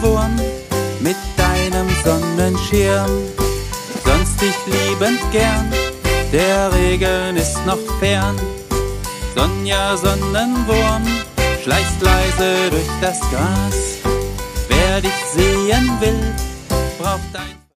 Sonnenwurm mit deinem Sonnenschirm. Sonst dich liebend gern, der Regen ist noch fern. Sonja Sonnenwurm, schleichst leise durch das Gras. Wer dich sehen will, braucht ein